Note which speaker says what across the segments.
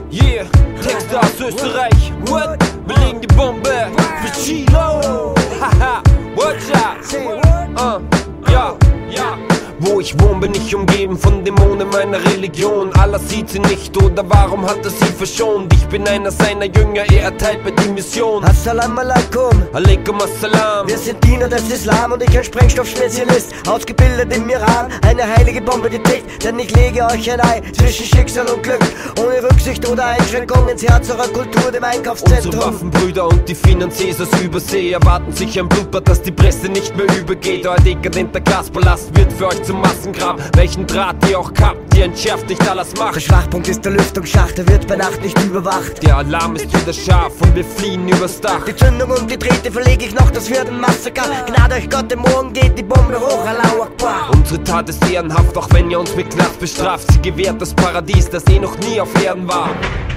Speaker 1: Yeah, Texte aus Österreich. What? Wir legen die Bombe für Chilo. Haha, what's up? Ja, ja. Wo ich wohne, bin ich umgeben von Dämonen meiner Religion. Allah sieht sie nicht, oder warum hat er sie verschont? Ich bin einer seiner Jünger, er erteilt mir die Mission.
Speaker 2: Assalamu alaikum,
Speaker 1: alaikum assalam.
Speaker 2: Wir sind Diener des Islam und ich ein Sprengstoffspezialist, ausgebildet im Iran, eine heilige Bombe getickt. Denn ich lege euch ein Ei zwischen Schicksal und Glück, ohne Rücksicht oder Einschränkung ins Herz eurer Kultur, dem Einkaufszentrum.
Speaker 1: Unsere Waffenbrüder und die Finanziers aus Übersee erwarten sich ein Blutbad, dass die Presse nicht mehr übergeht. Euer dekadenter Gaspalast wird für euch zum Massengrab. Welchen Draht ihr auch habt, ihr entschärft nicht Allahs Macht.
Speaker 2: Der Schwachpunkt ist der Lüftungsschacht, der wird bei Nacht nicht überwacht.
Speaker 1: Der Alarm ist wieder scharf und wir fliehen übers Dach.
Speaker 2: Die Zündung und die Drähte verlege ich noch, das wird ein Massaker. Gnade euch Gott, im Morgen geht die Bombe hoch, Allahu Akbar.
Speaker 1: Unsere Tat ist ehrenhaft, auch wenn ihr uns mit Knast bestraft. Sie gewährt das Paradies, das noch nie auf Erden war.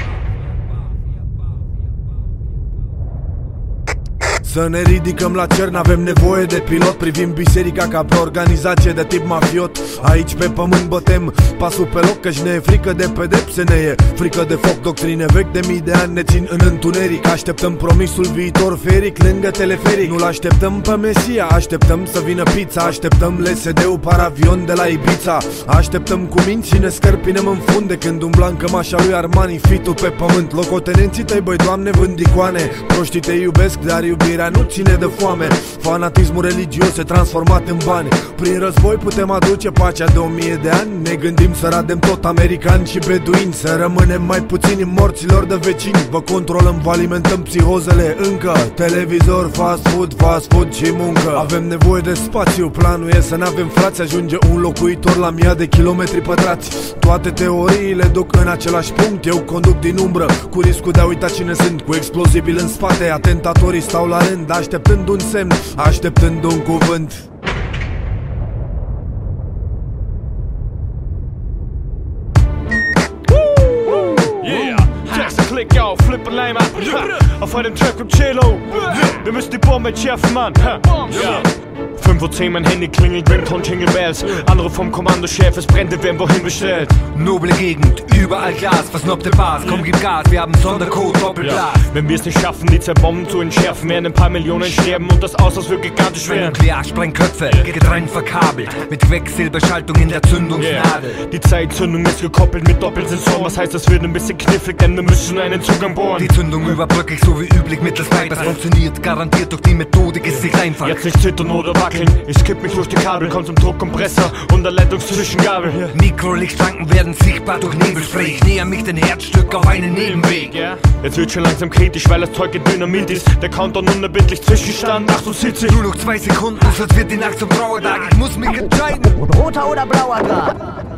Speaker 3: Să ne ridicăm la cer, n-avem nevoie de pilot. Privim biserica ca pe organizație de tip mafiot. Aici pe pământ bătem pasul pe loc, căci ne e frică de pedepse, ne e frică de foc. Doctrine vechi de mii de ani ne țin în întuneric. Așteptăm promisul viitor feric lângă teleferic. Nu-l așteptăm pe Mesia, așteptăm să vină pizza. Așteptăm LSD-ul paravion de la Ibiza. Așteptăm cu minți și ne scărpinem în funde când umblam cămașa lui Armani, fitul pe pământ. Locotenenții tăi, băi, Doamne, vând icoane. Proștii te iubesc, dar iubirea nu ține de foame. Fanatismul religios e transformat în bani. Prin război putem aduce pacea de 1000 de ani. Ne gândim să radem tot americani și beduini, să rămânem mai puțini morților de vecini. Vă controlăm, vă alimentăm psihozele încă. Televizor, fast food și muncă. Avem nevoie de spațiu, planul e să n-avem frați. Ajunge un locuitor la 1000 de kilometri pătrați. Toate teoriile duc în același punct. Eu conduc din umbră, cu riscul de a uita cine sunt. Cu explozibil în spate, atentatorii stau la rând, așteptând un semn, așteptând un cuvânt.
Speaker 4: Klick auf, flippen Leimer auf einem Track mit Cello. Wir müssen die Bombe entschärfen, Mann. 5:10 mein Handy klingelt, Rington, Jingle Bells. Andere vom Kommandochef, es brennt, werden wohin bestellt.
Speaker 5: Noble Gegend, überall Glas, versnobte Bars. Komm, gib Gas, wir haben Sondercode, Doppelblas.
Speaker 4: Wenn wir es nicht schaffen, die 2 Bomben zu entschärfen, werden ein paar Millionen sterben und das Ausmaß wird gigantisch werden.
Speaker 5: Nuklearsprengköpfe, getrennt verkabelt, mit Quecksilberschaltung in der Zündungsnadel.
Speaker 4: Die Zeitzündung ist gekoppelt mit Doppelsensoren, was heißt, das wird ein bisschen knifflig, denn wir müssen einen Zugang bohren.
Speaker 5: Die Zündung überbrücke ich so wie üblich mittels Vipers. Funktioniert garantiert, durch die Methodik ist nicht einfach.
Speaker 4: Jetzt nicht zittern oder wackeln, ich kipp mich durch die Kabel, komm zum Druckkompressor und der Leitungszwischengabel.
Speaker 5: Mikrolichtschranken werden sichtbar durch Nebelspray. Ich näher mich den Herzstück auf einen Nebenweg.
Speaker 4: Jetzt wird schon langsam kritisch, weil das Zeug Dynamit ist. Der Countdown unerbittlich, Zwischenstand 78.
Speaker 5: Nur noch 2 Sekunden, sonst wird die Nacht zum Trauertag. Ich muss mich entscheiden.
Speaker 2: Roter oder blauer Grad?